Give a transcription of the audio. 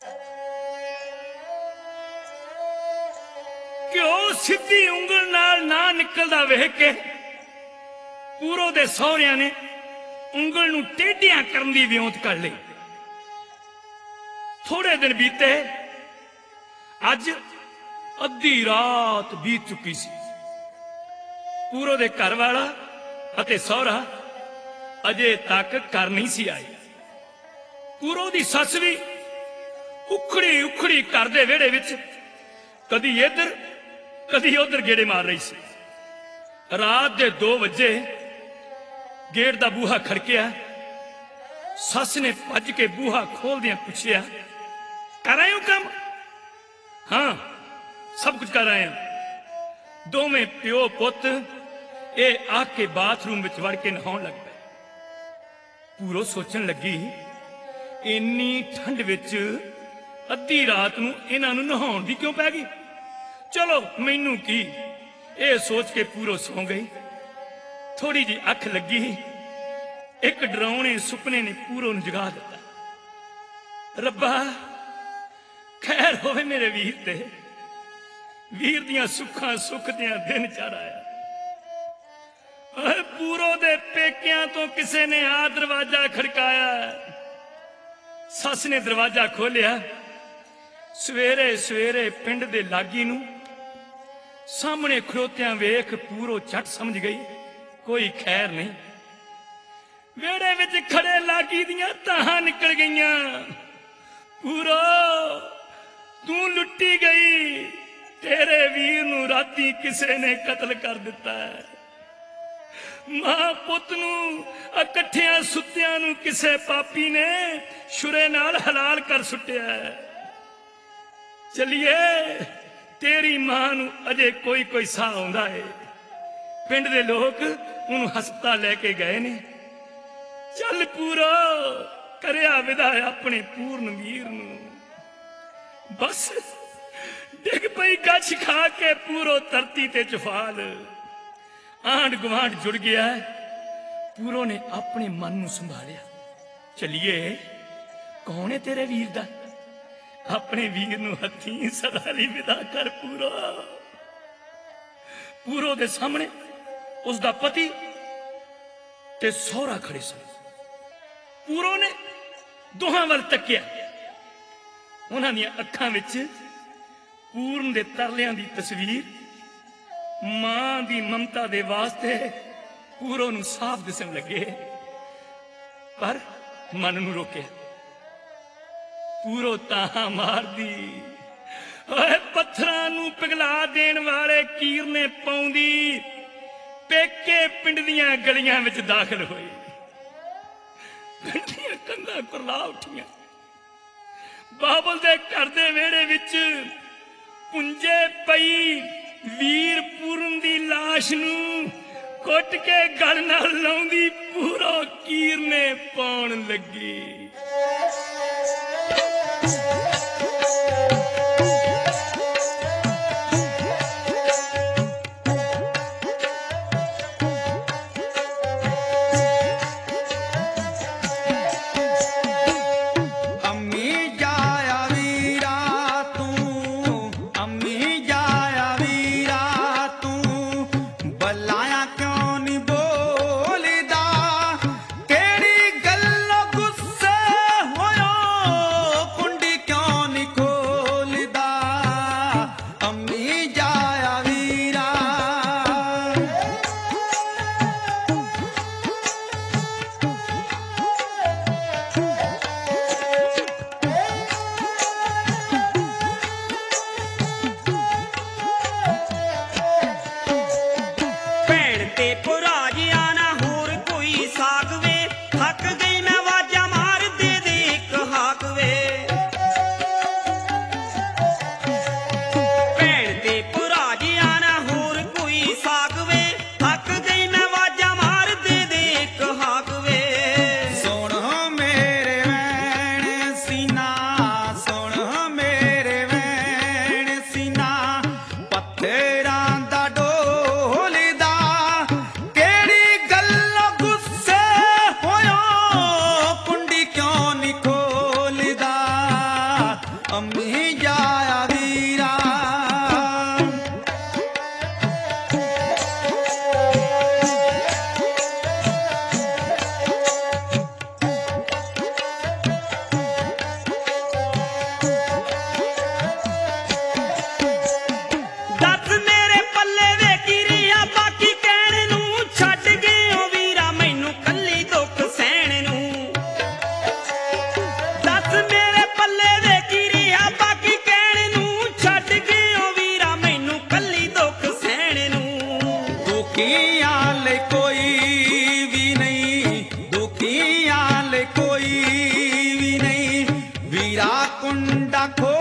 घ्यो सीधी उंगल नाल ना निकलदा वेख के पूरो दे सहुरियां ने उंगल नूं टेढ़ियां करन दी विਉਂਤ कर लई। थोड़े दिन बीते, अज अद्धी रात बीत चुकी सी। पूरो दे घर वाला अते सहुरा अजे तक घर नहीं सी आई। पूरो दी सस भी उखड़ी उखड़ी घर दे वेड़े विच कदी इधर कदी उधर गेड़े मार रही सी। रात दे 2 बजे गेट दा बूहा खड़किया। सस ने भज के बूहा खोलदियां पूछया, कर आए हो काम? हाँ, सब कुछ कर आए हैं। दोवें प्यो पुत ये आके बाथरूम विच वड़ के नहाउण लग पे। पूरो सोचन लगी, इन्नी ठंड विच अद्धी रात नूं इन्हां नूं नहाउण दी क्यों पै गई? चलो मैनू की, ये सोच के पूरो सौ गई। थोड़ी जी अख लगी, एक डरावने सुपने ने पूरो नूं जगा दिता। रब्बा खैर होवे मेरे वीर ते, वीर दियां सुखां सुख दियां दिन चढ़ आया। पूरो दे पेकियां तो किसे ने आ दरवाजा खड़काया। सस ने दरवाजा खोलिया। सवेरे सवेरे पिंड दे लागी नूं सामने खड़ोतियां वेख पूरो झट समझ गई कोई खैर नहीं। वेड़े विच खड़े लागी दियां ताहां निकल गईयां। पूरो तू लुट्टी गई, तेरे वीर नूं राती किसे ने कत्ल कर दिता है। मां पुत नूं इकट्ठियां सुत्तियां नूं किसे पापी ने छुरे नाल हलाल कर सुट्टिया है। चलिए तेरी मां नूं अजे कोई कोई साह आउंदा है। पिंड दे लोग उन्होंने हस्पताल लेके गए ने। चल पूरो करया विदा अपने पूर्ण वीर नूं। बस डिग पई गछ खा के पूरो धरती ते चफाल। आंड गुआंढ जुड़ गया। पूरो ने अपने मन नूं संभालिया। चलिए कौन है तेरे वीर दा? अपने वीर नूं हथी सदा लई विदा कर पूरो। पूरो दे सामने उसका पति ते सौरा खड़े सन। पूरो ने दोहां वल तकिया। उन्हां दी अखां विच पूर्ण दे तरलियां दी तस्वीर मां दी ममता दे वास्ते पूरो नूं साफ दिसन लगे, पर मन नूं रोके। पूरो ताहां मार दी। ओए पत्थरां नूं पिघला देण वाले कीर ने पाउंदी पेके पिंड दियां गलियां विच दाखिल होई। गड्डियां कंधां कुरला उठियां। बाबल दे घर दे वेड़े विच पुंजे पई वीर पूरन दी लाश नूं कुट के गल नाल लाउंदी पूरो कीर ने पाउण लगी। होया ਕੁੰਡਾ ਖੋ